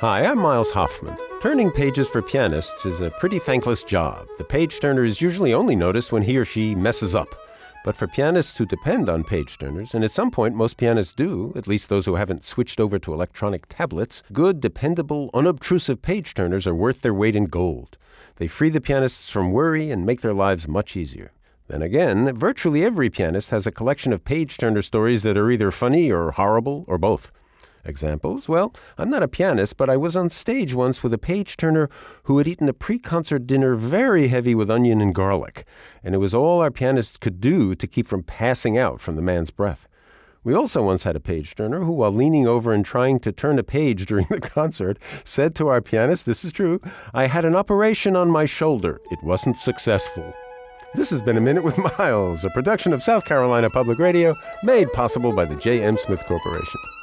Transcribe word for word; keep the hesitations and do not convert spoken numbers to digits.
Hi, I'm Miles Hoffman. Turning pages for pianists is a pretty thankless job. The page turner is usually only noticed when he or she messes up. But for pianists who depend on page turners, and at some point most pianists do, at least those who haven't switched over to electronic tablets, good, dependable, unobtrusive page turners are worth their weight in gold. They free the pianists from worry and make their lives much easier. Then again, virtually every pianist has a collection of page turner stories that are either funny or horrible or both. Examples? Well, I'm not a pianist, but I was on stage once with a page turner who had eaten a pre-concert dinner very heavy with onion and garlic, and it was all our pianist could do to keep from passing out from the man's breath. We also once had a page turner who, while leaning over and trying to turn a page during the concert, said to our pianist, this is true, "I had an operation on my shoulder. It wasn't successful." This has been A Minute with Miles, a production of South Carolina Public Radio, made possible by the J M. Smith Corporation.